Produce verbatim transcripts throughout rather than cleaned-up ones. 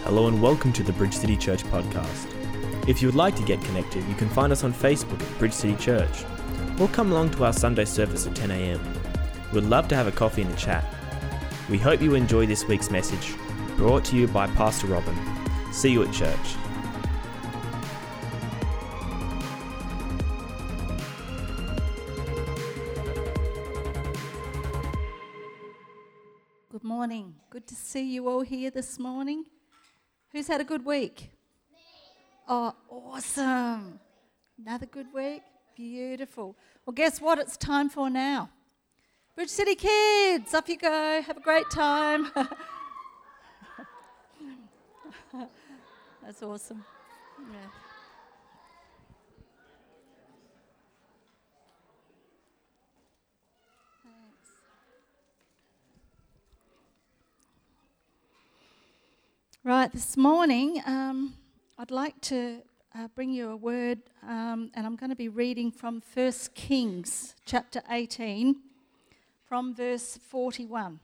Hello and welcome to the Bridge City Church podcast. If you would like to get connected, you can find us on Facebook at Bridge City Church, or come along to our Sunday service at ten a.m. We'd love to have a coffee and a chat. We hope you enjoy this week's message, brought to you by Pastor Robin. See you at church. Good morning. Good to see you all here this morning. Who's had a good week? Me. Oh, awesome. Another good week? Beautiful. Well, guess what it's time for now? Bridge City Kids, off you go. Have a great time. That's awesome. Yeah. Right, this morning um, I'd like to uh, bring you a word, um, and I'm going to be reading from First Kings chapter eighteen, from verse forty-one.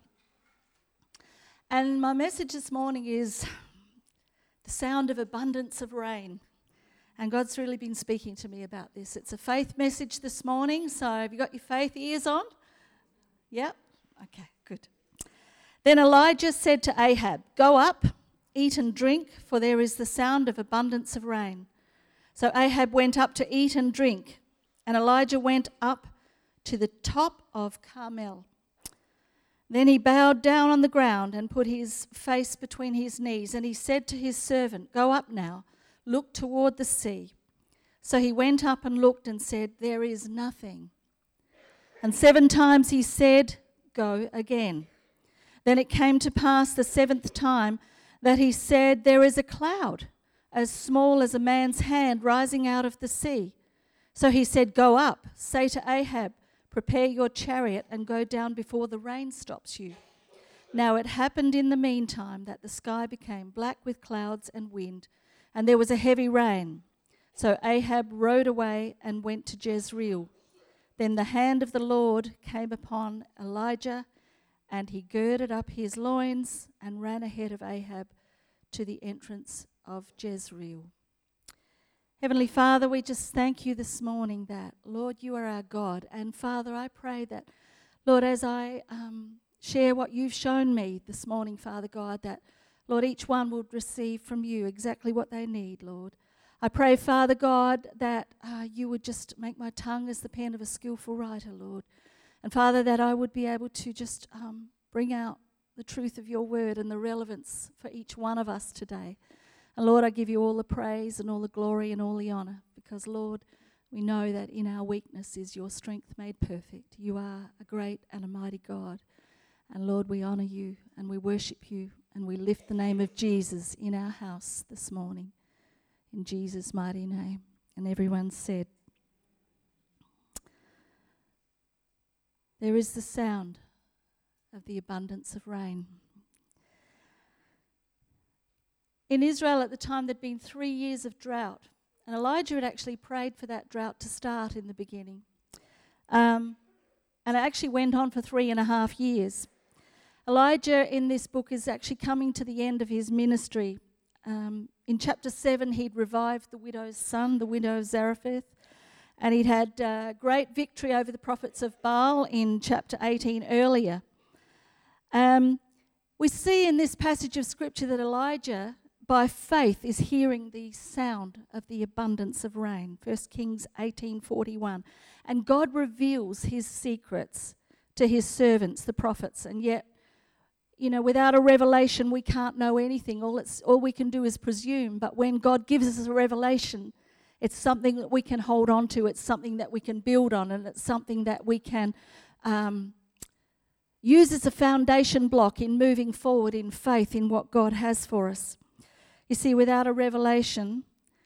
And my message this morning is the sound of abundance of rain. And God's really been speaking to me about this. It's a faith message this morning, so have you got your faith ears on? Yep? Okay, good. Then Elijah said to Ahab, "Go up, eat and drink, for there is the sound of abundance of rain." So Ahab went up to eat and drink, and Elijah went up to the top of Carmel. Then he bowed down on the ground and put his face between his knees, and he said to his servant, "Go up now, look toward the sea." So he went up and looked and said, "There is nothing." And seven times he said, "Go again." Then it came to pass the seventh time that he said, "There is a cloud as small as a man's hand rising out of the sea." So he said, "Go up, say to Ahab, prepare your chariot and go down before the rain stops you." Now it happened in the meantime that the sky became black with clouds and wind, and there was a heavy rain. So Ahab rode away and went to Jezreel. Then the hand of the Lord came upon Elijah, and he girded up his loins and ran ahead of Ahab to the entrance of Jezreel. Heavenly Father, we just thank you this morning that, Lord, you are our God. And Father, I pray that, Lord, as I um, share what you've shown me this morning, Father God, that, Lord, each one will receive from you exactly what they need, Lord. I pray, Father God, that uh, you would just make my tongue as the pen of a skillful writer, Lord. And Father, that I would be able to just um, bring out the truth of your word and the relevance for each one of us today. And Lord, I give you all the praise and all the glory and all the honor, because Lord, we know that in our weakness is your strength made perfect. You are a great and a mighty God. And Lord, we honor you and we worship you and we lift the name of Jesus in our house this morning. In Jesus' mighty name. And everyone said, there is the sound of the abundance of rain. In Israel at the time, there'd been three years of drought, and Elijah had actually prayed for that drought to start in the beginning. Um, and it actually went on for three and a half years. Elijah in this book is actually coming to the end of his ministry. Um, in chapter seven, he'd revived the widow's son, the widow of Zarephath, and he'd had uh, great victory over the prophets of Baal in chapter eighteen earlier. Um, we see in this passage of scripture that Elijah, by faith, is hearing the sound of the abundance of rain. First Kings eighteen forty-one. And God reveals his secrets to his servants, the prophets. And yet, you know, without a revelation, we can't know anything. All, it's, all we can do is presume. But when God gives us a revelation, it's something that we can hold on to. It's something that we can build on. And it's something that we can um, use as a foundation block in moving forward in faith in what God has for us. You see, without a revelation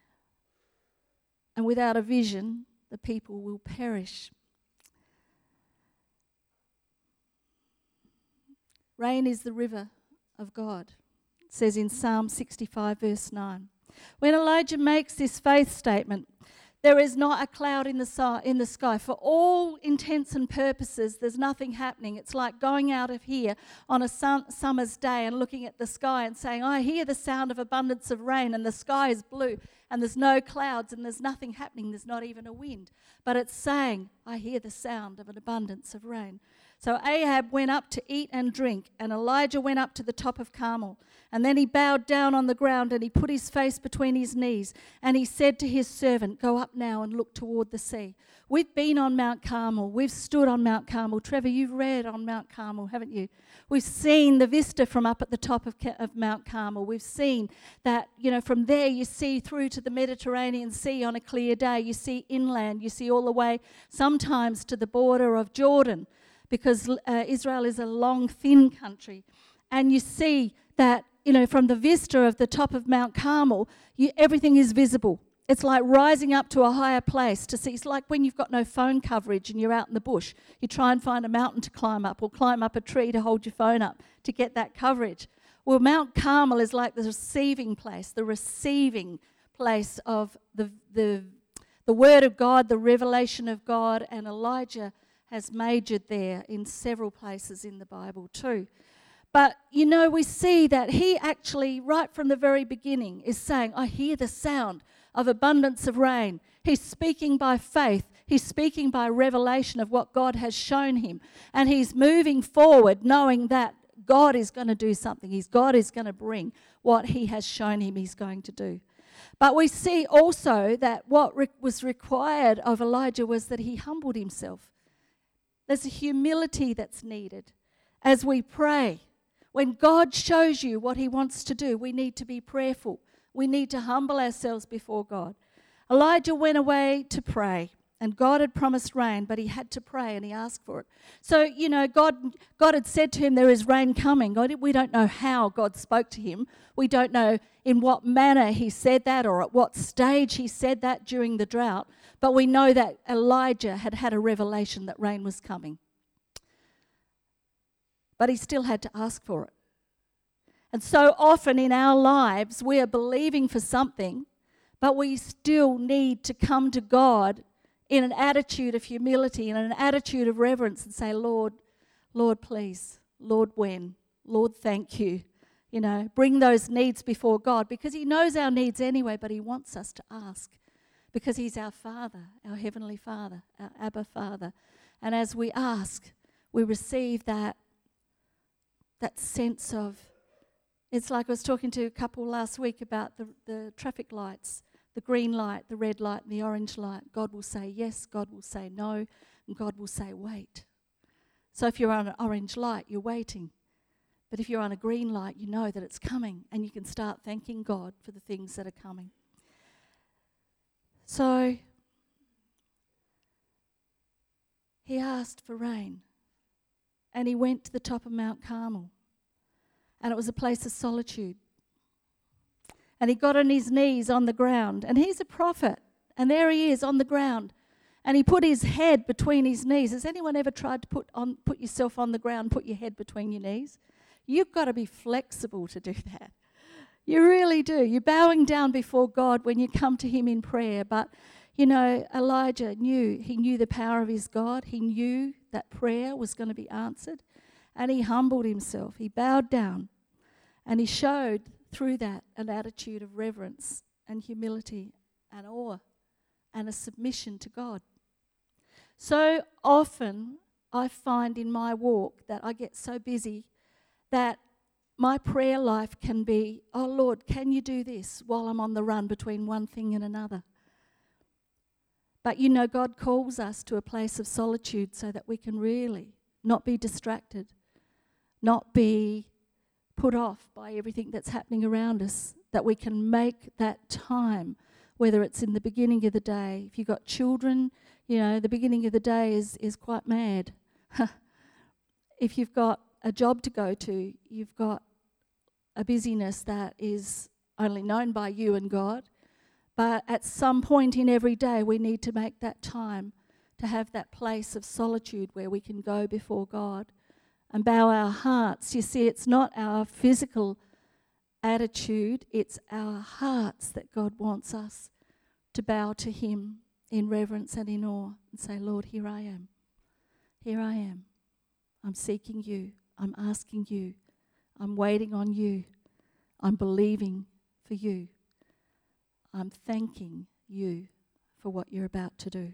and without a vision, the people will perish. Rain is the river of God. It says in Psalm sixty-five verse nine. When Elijah makes this faith statement, there is not a cloud in the, si- in the sky. For all intents and purposes, there's nothing happening. It's like going out of here on a sun- summer's day and looking at the sky and saying, I hear the sound of abundance of rain, and the sky is blue, and there's no clouds, and there's nothing happening. There's not even a wind. But it's saying, I hear the sound of an abundance of rain. So Ahab went up to eat and drink, and Elijah went up to the top of Carmel. And then he bowed down on the ground, and he put his face between his knees, and he said to his servant, go up now and look toward the sea. We've been on Mount Carmel. We've stood on Mount Carmel. Trevor, you've read on Mount Carmel, haven't you? We've seen the vista from up at the top of, of Mount Carmel. We've seen that, you know, from there you see through to the Mediterranean Sea on a clear day. You see inland. You see all the way sometimes to the border of Jordan, because uh, Israel is a long, thin country. And you see that, you know, from the vista of the top of Mount Carmel, you, everything is visible. It's like rising up to a higher place to see. It's like when you've got no phone coverage and you're out in the bush. You try and find a mountain to climb up or climb up a tree to hold your phone up to get that coverage. Well, Mount Carmel is like the receiving place, the receiving place of the the the Word of God, the revelation of God, and Elijah has majored there in several places in the Bible too. But, you know, we see that he actually, right from the very beginning, is saying, I hear the sound of abundance of rain. He's speaking by faith. He's speaking by revelation of what God has shown him. And he's moving forward knowing that God is going to do something. He's, God is going to bring what he has shown him he's going to do. But we see also that what re- was required of Elijah was that he humbled himself. There's a humility that's needed as we pray. When God shows you what he wants to do, we need to be prayerful. We need to humble ourselves before God. Elijah went away to pray, and God had promised rain, but he had to pray and he asked for it. So, you know, God God had said to him, there is rain coming. God, we don't know how God spoke to him. We don't know in what manner he said that or at what stage he said that during the drought. But we know that Elijah had had a revelation that rain was coming. But he still had to ask for it. And so often in our lives, we are believing for something, but we still need to come to God in an attitude of humility and an attitude of reverence and say, Lord, Lord, please, Lord, when, Lord, thank you. You know, bring those needs before God, because he knows our needs anyway, but he wants us to ask because he's our Father, our Heavenly Father, our Abba Father. And as we ask, we receive that that sense of, it's like I was talking to a couple last week about the, the traffic lights, the green light, the red light, and the orange light. God will say yes, God will say no, and God will say wait. So if you're on an orange light, you're waiting. But if you're on a green light, you know that it's coming, and you can start thanking God for the things that are coming. So he asked for rain. And he went to the top of Mount Carmel. And it was a place of solitude. And he got on his knees on the ground. And he's a prophet. And there he is on the ground. And he put his head between his knees. Has anyone ever tried to put on put yourself on the ground, put your head between your knees? You've got to be flexible to do that. You really do. You're bowing down before God when you come to him in prayer. But, you know, Elijah knew, he knew the power of his God. He knew that prayer was going to be answered. And he humbled himself. He bowed down. And he showed through that an attitude of reverence and humility and awe and a submission to God. So often I find in my walk that I get so busy that my prayer life can be, oh Lord, can you do this while I'm on the run between one thing and another? But you know, God calls us to a place of solitude so that we can really not be distracted, not be put off by everything that's happening around us, that we can make that time, whether it's in the beginning of the day. If you've got children, you know, the beginning of the day is, is quite mad. If you've got a job to go to, you've got a busyness that is only known by you and God. But at some point in every day, we need to make that time to have that place of solitude where we can go before God and bow our hearts. You see, it's not our physical attitude, it's our hearts that God wants us to bow to him in reverence and in awe and say, Lord, here I am. Here I am. I'm seeking you. I'm asking you. I'm waiting on you. I'm believing for you. I'm thanking you for what you're about to do.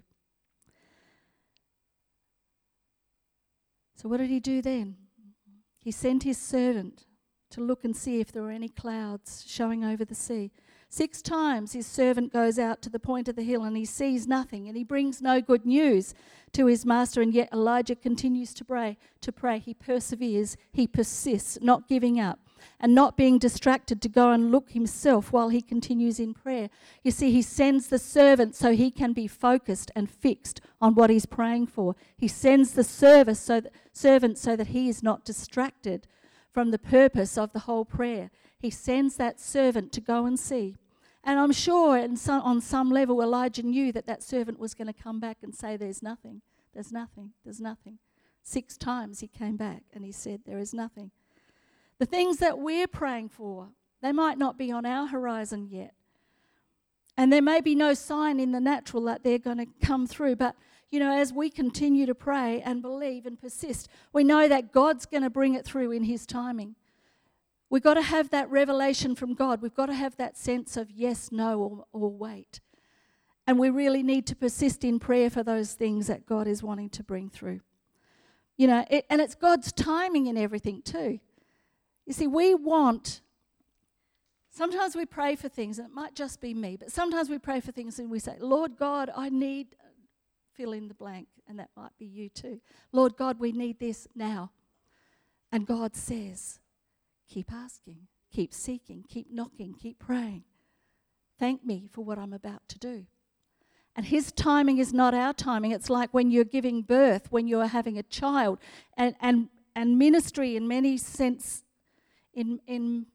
So what did he do then? He sent his servant to look and see if there were any clouds showing over the sea. Six times his servant goes out to the point of the hill and he sees nothing, and he brings no good news to his master, and yet Elijah continues to pray. To pray. He perseveres, he persists, not giving up and not being distracted to go and look himself while he continues in prayer. You see, he sends the servant so he can be focused and fixed on what he's praying for. He sends the service so that, servant so that he is not distracted from the purpose of the whole prayer. He sends that servant to go and see. And I'm sure in some, on some level Elijah knew that that servant was going to come back and say, there's nothing, there's nothing, there's nothing. Six times he came back and he said, there is nothing. The things that we're praying for, they might not be on our horizon yet. And there may be no sign in the natural that they're going to come through. But, you know, as we continue to pray and believe and persist, we know that God's going to bring it through in his timing. We've got to have that revelation from God. We've got to have that sense of yes, no, or, or wait. And we really need to persist in prayer for those things that God is wanting to bring through. You know, it, and it's God's timing in everything too. You see, we want, sometimes we pray for things, and it might just be me, but sometimes we pray for things and we say, Lord God, I need, fill in the blank, and that might be you too. Lord God, we need this now. And God says, keep asking, keep seeking, keep knocking, keep praying. Thank me for what I'm about to do. And his timing is not our timing. It's like when you're giving birth, when you're having a child. And and, and ministry in many sense, in in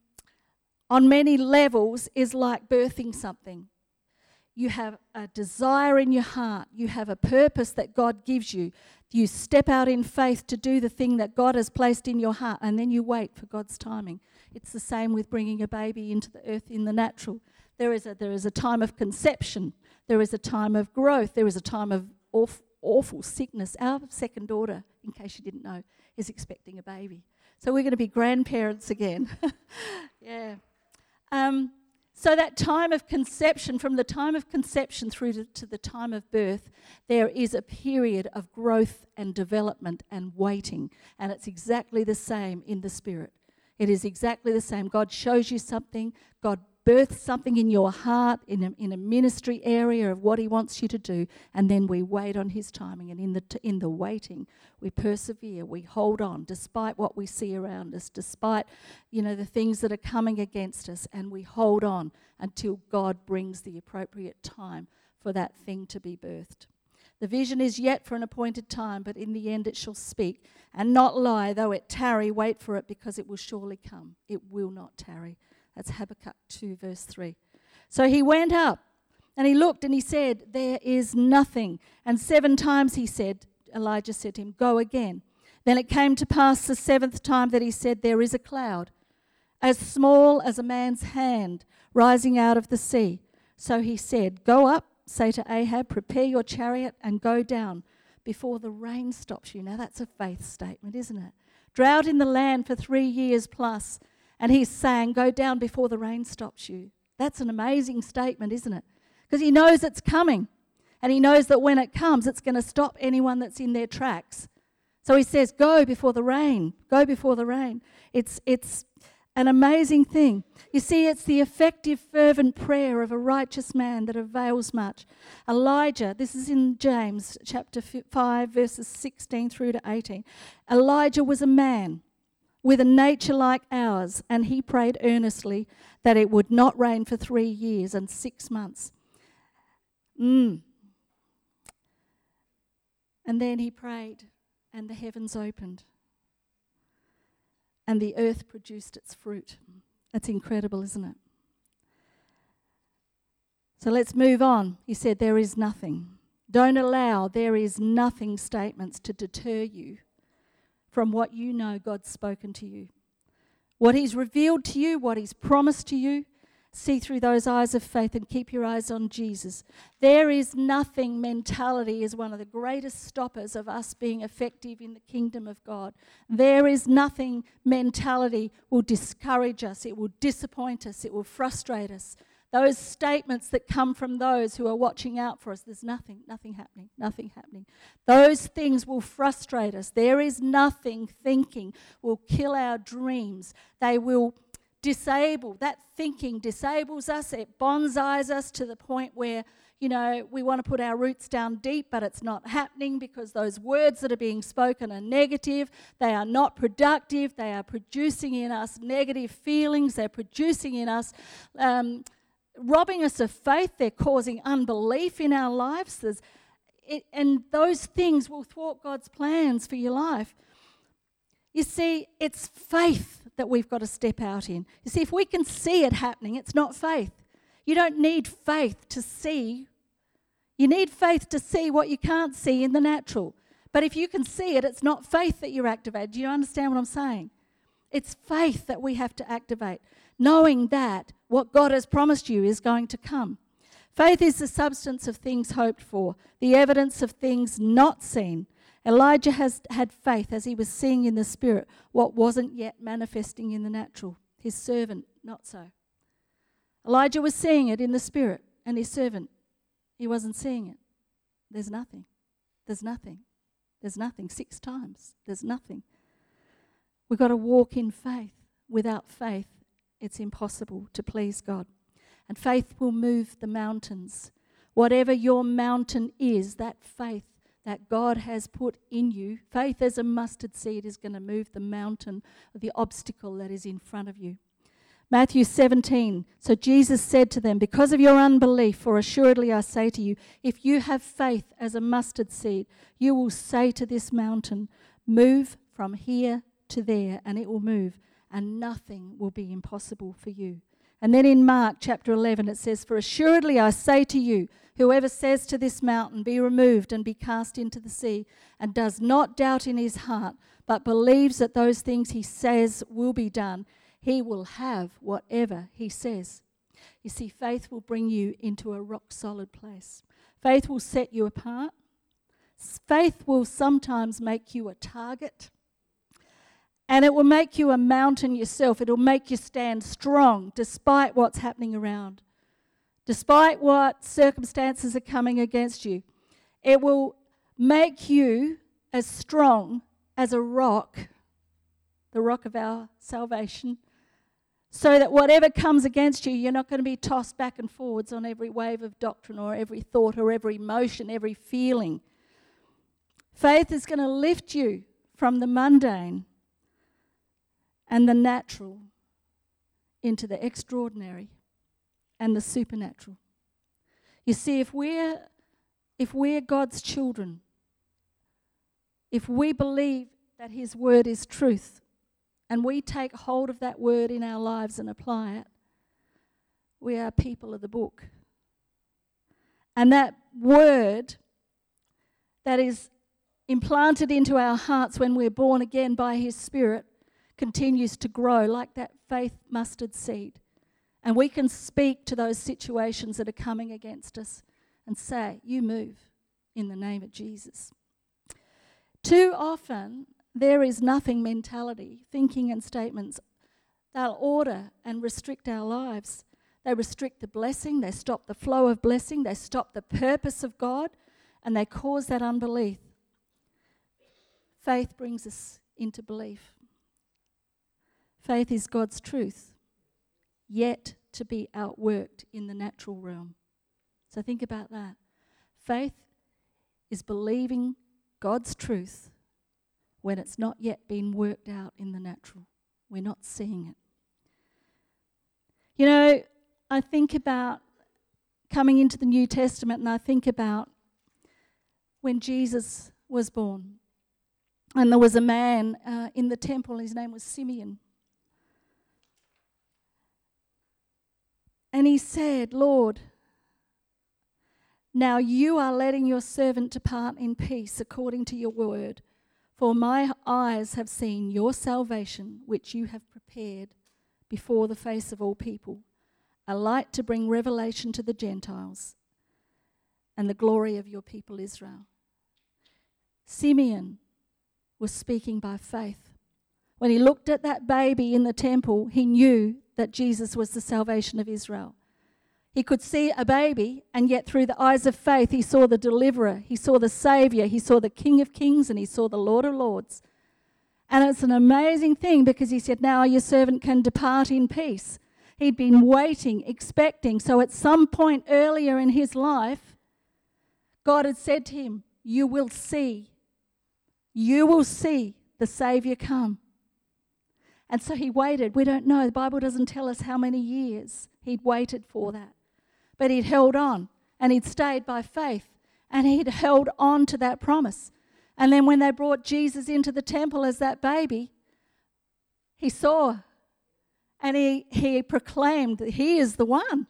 on many levels, is like birthing something. You have a desire in your heart. You have a purpose that God gives you. You step out in faith to do the thing that God has placed in your heart, and then you wait for God's timing. It's the same with bringing a baby into the earth in the natural. There is a there is a time of conception. There is a time of growth. There is a time of awful, awful sickness. Our second daughter, in case you didn't know, is expecting a baby. So we're going to be grandparents again. yeah. Um, so that time of conception, from the time of conception through to, to the time of birth, there is a period of growth and development and waiting. And it's exactly the same in the Spirit. It is exactly the same. God shows you something. God births something in your heart, in a, in a ministry area of what he wants you to do, and then we wait on his timing. And in the t- in the waiting, we persevere, we hold on, despite what we see around us, despite, you know, the things that are coming against us, and we hold on until God brings the appropriate time for that thing to be birthed. The vision is yet for an appointed time, but in the end it shall speak and not lie. Though it tarry, wait for it, because it will surely come. It will not tarry. That's Habakkuk two, verse three. So he went up and he looked and he said, there is nothing. And seven times he said, Elijah said to him, go again. Then it came to pass the seventh time that he said, there is a cloud, as small as a man's hand, rising out of the sea. So he said, go up, say to Ahab, prepare your chariot and go down before the rain stops you. Now that's a faith statement, isn't it? Drought in the land for three years plus. And he's saying, go down before the rain stops you. That's an amazing statement, isn't it? Because he knows it's coming. And he knows that when it comes, it's going to stop anyone that's in their tracks. So he says, go before the rain. Go before the rain. It's, it's an amazing thing. You see, it's the effective, fervent prayer of a righteous man that avails much. Elijah, this is in James chapter five, verses sixteen through to eighteen. Elijah was a man with a nature like ours, and he prayed earnestly that it would not rain for three years and six months. Mm. And then he prayed, and the heavens opened, and the earth produced its fruit. That's incredible, isn't it? So let's move on. He said, there is nothing. Don't allow there is nothing statements to deter you from what you know God's spoken to you. What he's revealed to you, what he's promised to you, See through those eyes of faith and keep your eyes on Jesus. There is nothing mentality is one of the greatest stoppers of us being effective in the kingdom of God. There is nothing mentality will discourage us. It will disappoint us. It will frustrate us. Those statements that come from those who are watching out for us, there's nothing, nothing happening, nothing happening. Those things will frustrate us. There is nothing thinking will kill our dreams. They will disable, that thinking disables us, it bonsais us to the point where, you know, we want to put our roots down deep, but it's not happening because those words that are being spoken are negative, they are not productive, they are producing in us negative feelings, they're producing in us, um, robbing us of faith, they're causing unbelief in our lives, There's, it, and those things will thwart God's plans for your life. You see, it's faith that we've got to step out in. You see, if we can see it happening, it's not faith. You don't need faith to see. You need faith to see what you can't see in the natural. But if you can see it, it's not faith that you're activated. Do you understand what I'm saying? It's faith that we have to activate, knowing that what God has promised you is going to come. Faith is the substance of things hoped for, the evidence of things not seen. Elijah has had faith as he was seeing in the spirit what wasn't yet manifesting in the natural. His servant, not so. Elijah was seeing it in the spirit, and his servant, he wasn't seeing it. There's nothing. There's nothing. There's nothing. Six times. There's nothing. We've got to walk in faith. Without faith, it's impossible to please God. And faith will move the mountains. Whatever your mountain is, that faith that God has put in you, faith as a mustard seed is going to move the mountain, the obstacle that is in front of you. Matthew seventeen, so Jesus said to them, because of your unbelief, for assuredly I say to you, if you have faith as a mustard seed, you will say to this mountain, move from here to there, and it will move, and nothing will be impossible for you. And then in Mark chapter eleven it says, for assuredly I say to you, whoever says to this mountain, be removed and be cast into the sea, and does not doubt in his heart, but believes that those things he says will be done, he will have whatever he says. You see, faith will bring you into a rock-solid place. Faith will set you apart. Faith will sometimes make you a target. And it will make you a mountain yourself. It will make you stand strong despite what's happening around. Despite what circumstances are coming against you. It will make you as strong as a rock, the rock of our salvation, so that whatever comes against you, you're not going to be tossed back and forwards on every wave of doctrine or every thought or every emotion, every feeling. Faith is going to lift you from the mundane and the natural into the extraordinary and the supernatural. You see, if we're if we're God's children, if we believe that his word is truth, and we take hold of that word in our lives and apply it, we are people of the book. And that word that is implanted into our hearts when we're born again by his Spirit continues to grow like that faith mustard seed. And we can speak to those situations that are coming against us and say, you move in the name of Jesus. Too often, there is nothing mentality, thinking and statements. They'll order and restrict our lives. They restrict the blessing, they stop the flow of blessing, they stop the purpose of God, and they cause that unbelief. Faith brings us into belief. Faith is God's truth, yet to be outworked in the natural realm. So think about that. Faith is believing God's truth when it's not yet been worked out in the natural. We're not seeing it. You know, I think about coming into the New Testament, and I think about when Jesus was born. And there was a man uh, in the temple, his name was Simeon. And he said, Lord, now you are letting your servant depart in peace according to your word. For my eyes have seen your salvation, which you have prepared before the face of all people, a light to bring revelation to the Gentiles, and the glory of your people Israel. Simeon was speaking by faith. When he looked at that baby in the temple, he knew that Jesus was the salvation of Israel. He could see a baby, and yet through the eyes of faith, he saw the deliverer, he saw the Saviour, he saw the King of Kings, and he saw the Lord of Lords. And it's an amazing thing, because he said, now your servant can depart in peace. He'd been waiting, expecting. So at some point earlier in his life, God had said to him, you will see, you will see the Saviour come. And so he waited. We don't know. The Bible doesn't tell us how many years he'd waited for that. But he'd held on, and he'd stayed by faith, and he'd held on to that promise. And then when they brought Jesus into the temple as that baby, he saw, and he, he proclaimed that he is the one.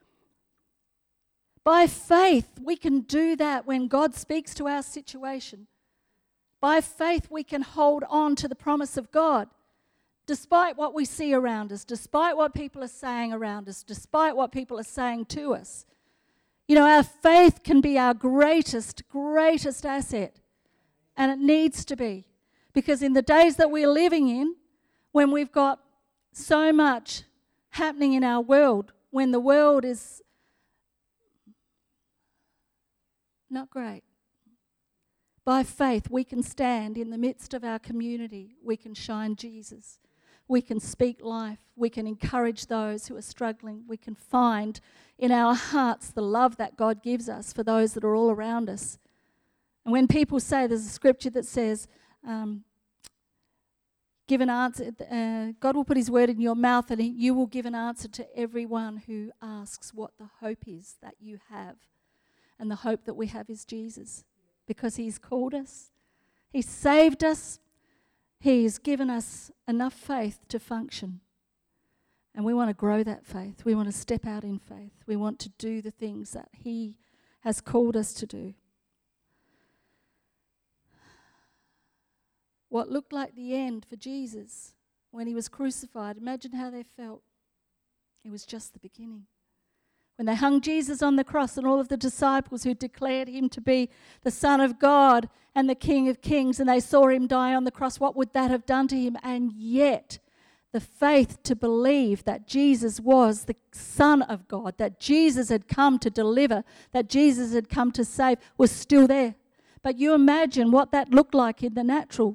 By faith, we can do that when God speaks to our situation. By faith, we can hold on to the promise of God. Despite what we see around us, despite what people are saying around us, despite what people are saying to us. You know, our faith can be our greatest, greatest asset. And it needs to be. Because in the days that we're living in, when we've got so much happening in our world, when the world is not great, by faith we can stand in the midst of our community. We can shine Jesus. We can speak life. We can encourage those who are struggling. We can find in our hearts the love that God gives us for those that are all around us. And when people say, there's a scripture that says, um, give an answer, uh, God will put his word in your mouth, and he, you will give an answer to everyone who asks what the hope is that you have. And the hope that we have is Jesus, because he's called us. He saved us. He's given us enough faith to function. And we want to grow that faith. We want to step out in faith. We want to do the things that he has called us to do. What looked like the end for Jesus when he was crucified, imagine how they felt. It was just the beginning. When they hung Jesus on the cross, and all of the disciples who declared him to be the Son of God and the King of Kings, and they saw him die on the cross, what would that have done to him? And yet, the faith to believe that Jesus was the Son of God, that Jesus had come to deliver, that Jesus had come to save, was still there. But you imagine what that looked like in the natural.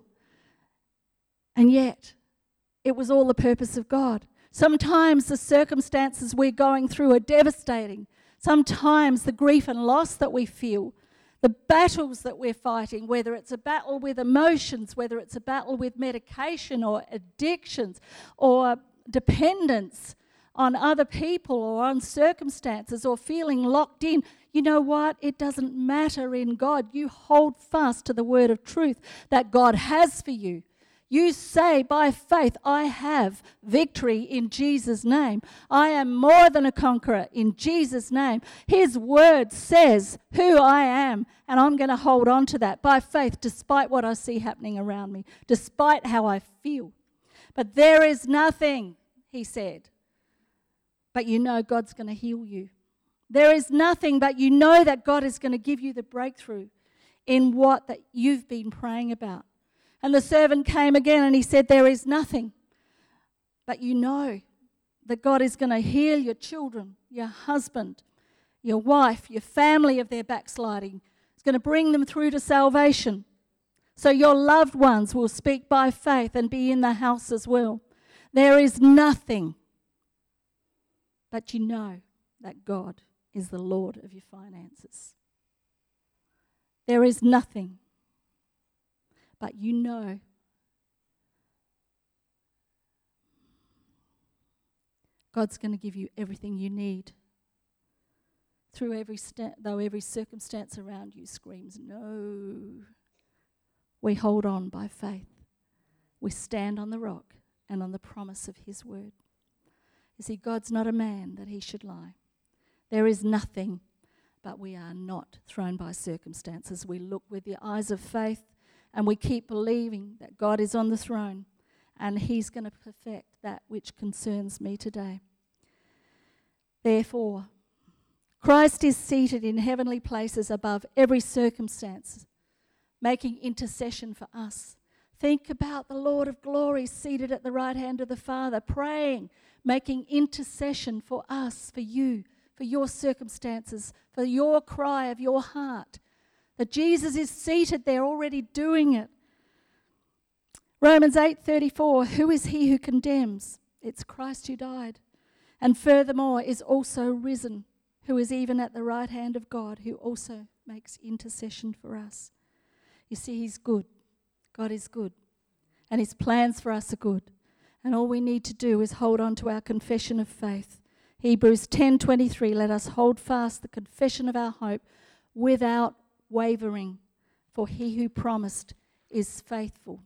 And yet, it was all the purpose of God. Sometimes the circumstances we're going through are devastating. Sometimes the grief and loss that we feel, the battles that we're fighting, whether it's a battle with emotions, whether it's a battle with medication or addictions or dependence on other people or on circumstances or feeling locked in, you know what? It doesn't matter in God. You hold fast to the word of truth that God has for you. You say by faith, I have victory in Jesus' name. I am more than a conqueror in Jesus' name. His word says who I am, and I'm going to hold on to that by faith despite what I see happening around me, despite how I feel. But there is nothing, he said, but you know God's going to heal you. There is nothing, but you know that God is going to give you the breakthrough in what that you've been praying about. And the servant came again and he said, there is nothing, but you know that God is going to heal your children, your husband, your wife, your family of their backsliding. It's going to bring them through to salvation. So your loved ones will speak by faith and be in the house as well. There is nothing, but you know that God is the Lord of your finances. There is nothing, but you know God's going to give you everything you need. Through every sta- though every circumstance around you screams no. We hold on by faith. We stand on the rock and on the promise of his word. You see, God's not a man that he should lie. There is nothing, but we are not thrown by circumstances. We look with the eyes of faith and we keep believing that God is on the throne and he's going to perfect that which concerns me today. Therefore, Christ is seated in heavenly places above every circumstance, making intercession for us. Think about the Lord of glory seated at the right hand of the Father, praying, making intercession for us, for you, for your circumstances, for your cry of your heart. That Jesus is seated there already doing it. Romans eight thirty-four, who is he who condemns? It's Christ who died, and furthermore is also risen, who is even at the right hand of God, who also makes intercession for us. You see, he's good. God is good, and his plans for us are good. And all we need to do is hold on to our confession of faith. Hebrews ten twenty-three, let us hold fast the confession of our hope without wavering, for he who promised is faithful.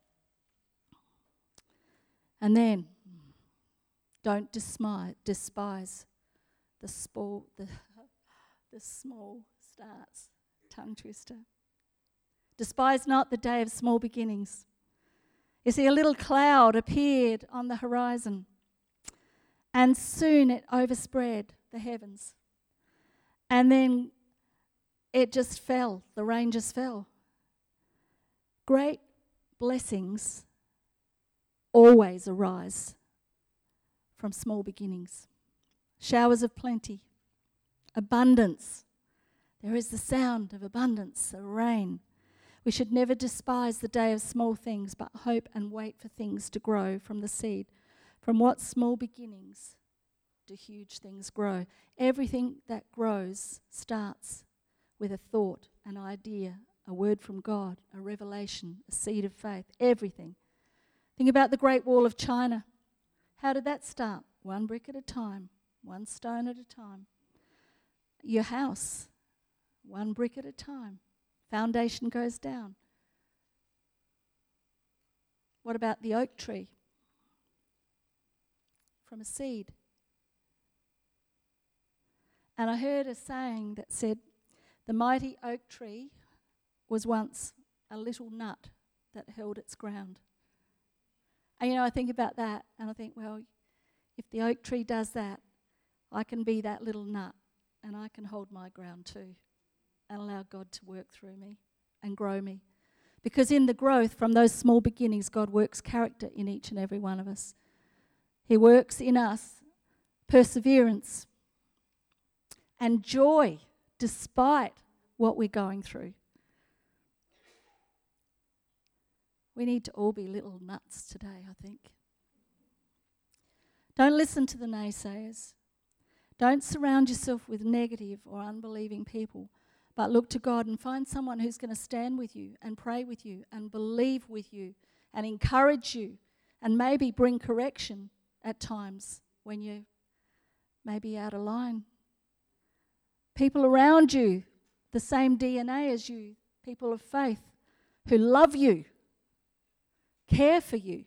And then, don't despise, despise the small, the, the small starts. Tongue twister. Despise not the day of small beginnings. You see, a little cloud appeared on the horizon, and soon it overspread the heavens. And then it just fell. The rain just fell. Great blessings always arise from small beginnings. Showers of plenty, abundance. There is the sound of abundance, of rain. We should never despise the day of small things, but hope and wait for things to grow from the seed. From what small beginnings do huge things grow? Everything that grows starts with a thought, an idea, a word from God, a revelation, a seed of faith, everything. Think about the Great Wall of China. How did that start? One brick at a time, one stone at a time. Your house, one brick at a time. Foundation goes down. What about the oak tree? From a seed. And I heard a saying that said, the mighty oak tree was once a little nut that held its ground. And you know, I think about that and I think, well, if the oak tree does that, I can be that little nut and I can hold my ground too and allow God to work through me and grow me. Because in the growth from those small beginnings, God works character in each and every one of us. He works in us perseverance and joy despite what we're going through. We need to all be little nuts today, I think. Don't listen to the naysayers. Don't surround yourself with negative or unbelieving people, but look to God and find someone who's going to stand with you and pray with you and believe with you and encourage you and maybe bring correction at times when you're maybe out of line. People around you, the same D N A as you, people of faith, who love you, care for you,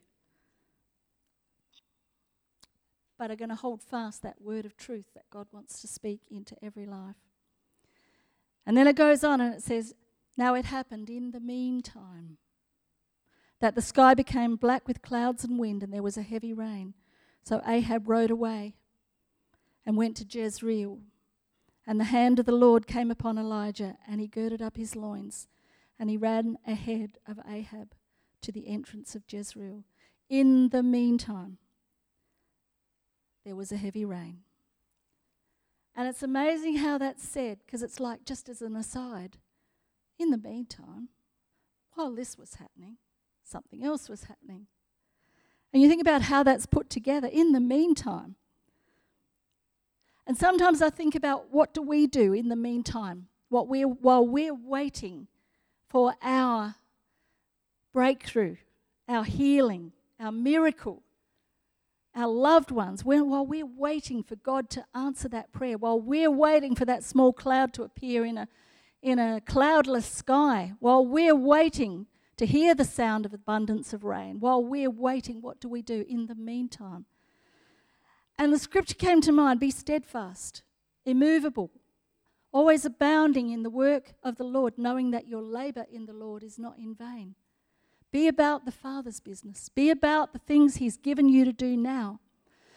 but are going to hold fast that word of truth that God wants to speak into every life. And then it goes on and it says, now it happened in the meantime that the sky became black with clouds and wind, and there was a heavy rain. So Ahab rode away and went to Jezreel. And the hand of the Lord came upon Elijah, and he girded up his loins, and he ran ahead of Ahab to the entrance of Jezreel. In the meantime, there was a heavy rain. And it's amazing how that's said, because it's like just as an aside. In the meantime, while this was happening, something else was happening. And you think about how that's put together, in the meantime. And sometimes I think about what do we do in the meantime, what we're, while we're waiting for our breakthrough, our healing, our miracle, our loved ones, when, while we're waiting for God to answer that prayer, while we're waiting for that small cloud to appear in a, in a cloudless sky, while we're waiting to hear the sound of abundance of rain, while we're waiting, what do we do in the meantime? And the scripture came to mind, be steadfast, immovable, always abounding in the work of the Lord, knowing that your labour in the Lord is not in vain. Be about the Father's business. Be about the things he's given you to do now.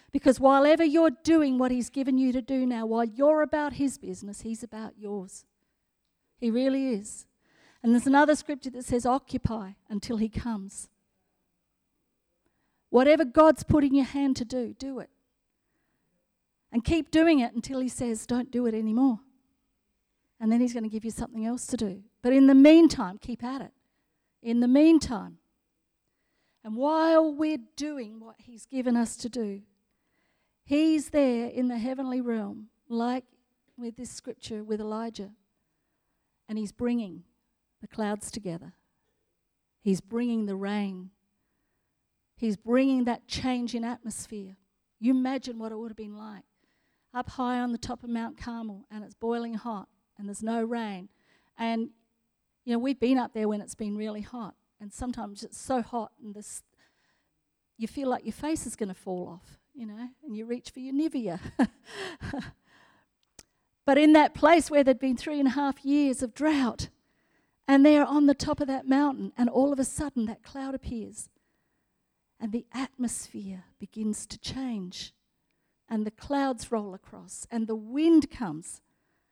Because while ever you're doing what he's given you to do now, while you're about his business, he's about yours. He really is. And there's another scripture that says, occupy until he comes. Whatever God's put in your hand to do, do it. And keep doing it until he says, don't do it anymore. And then he's going to give you something else to do. But in the meantime, keep at it. In the meantime. And while we're doing what he's given us to do, he's there in the heavenly realm, like with this scripture with Elijah. And he's bringing the clouds together. He's bringing the rain. He's bringing that change in atmosphere. You imagine what it would have been like. Up high on the top of Mount Carmel, and it's boiling hot, and there's no rain. And, you know, we've been up there when it's been really hot. And sometimes it's so hot, and this, you feel like your face is going to fall off, you know, and you reach for your Nivea. But in that place where there'd been three and a half years of drought, and they're on the top of that mountain, and all of a sudden that cloud appears, and the atmosphere begins to change, and the clouds roll across, and the wind comes.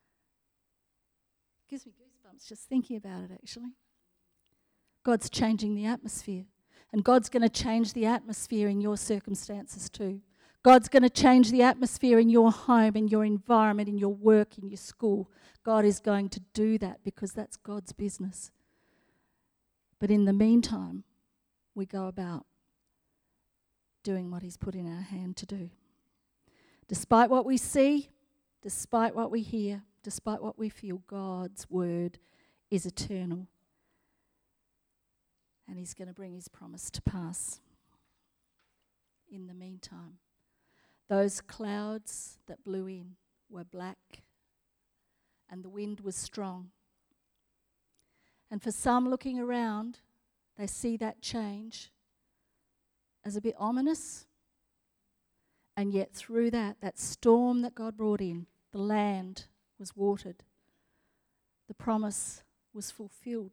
Gives me goosebumps just thinking about it, actually. God's changing the atmosphere, and God's going to change the atmosphere in your circumstances too. God's going to change the atmosphere in your home, in your environment, in your work, in your school. God is going to do that because that's God's business. But in the meantime, we go about doing what he's put in our hand to do. Despite what we see, despite what we hear, despite what we feel, God's word is eternal. And he's going to bring his promise to pass. In the meantime, those clouds that blew in were black, and the wind was strong. And for some looking around, they see that change as a bit ominous. And yet through that, that storm that God brought in, the land was watered. The promise was fulfilled.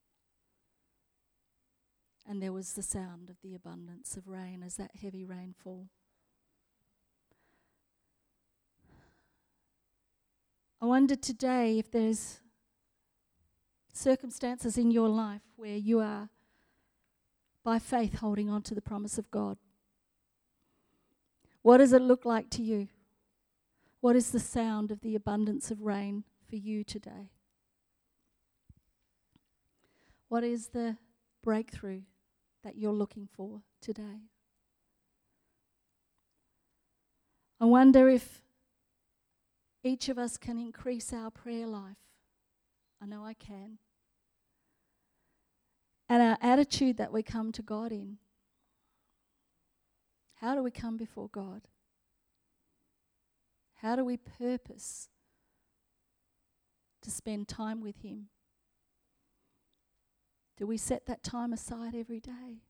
And there was the sound of the abundance of rain as that heavy rainfall. I wonder today if there's circumstances in your life where you are, by faith, holding on to the promise of God. What does it look like to you? What is the sound of the abundance of rain for you today? What is the breakthrough that you're looking for today? I wonder if each of us can increase our prayer life. I know I can. And our attitude that we come to God in. How do we come before God? How do we purpose to spend time with him? Do we set that time aside every day?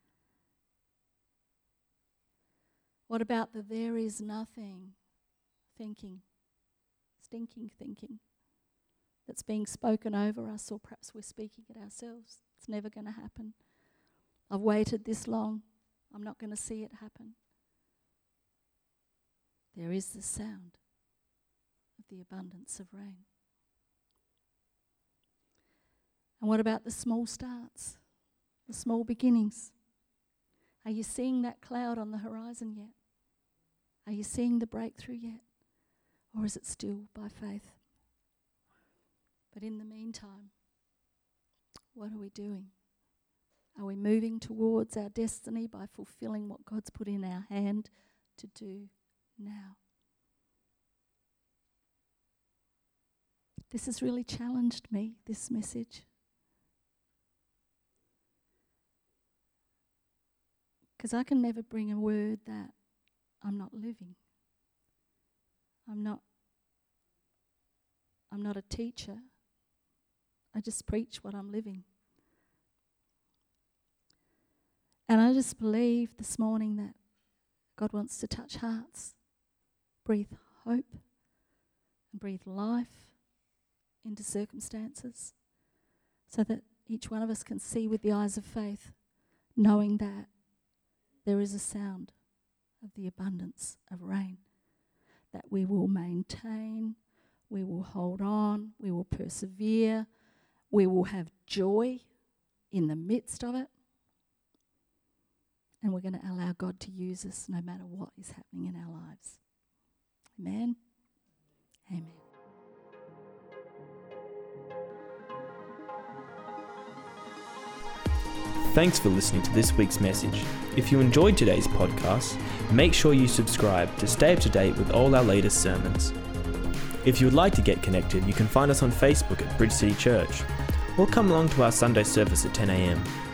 What about the there is nothing thinking, stinking thinking that's being spoken over us, or perhaps we're speaking it ourselves? It's never going to happen. I've waited this long. I'm not going to see it happen. There is the sound of the abundance of rain. And what about the small starts, the small beginnings? Are you seeing that cloud on the horizon yet? Are you seeing the breakthrough yet? Or is it still by faith? But in the meantime, what are we doing? Are we moving towards our destiny by fulfilling what God's put in our hand to do now? This has really challenged me, this message. Because I can never bring a word that I'm not living. I'm not, I'm not a teacher. I just preach what I'm living. And I just believe this morning that God wants to touch hearts, breathe hope, and breathe life into circumstances, so that each one of us can see with the eyes of faith, knowing that there is a sound of the abundance of rain. That we will maintain, we will hold on, we will persevere, we will have joy in the midst of it. And we're going to allow God to use us no matter what is happening in our lives. Amen. Amen. Thanks for listening to this week's message. If you enjoyed today's podcast, make sure you subscribe to stay up to date with all our latest sermons. If you would like to get connected, you can find us on Facebook at Bridge City Church, or come along to our Sunday service at ten a.m.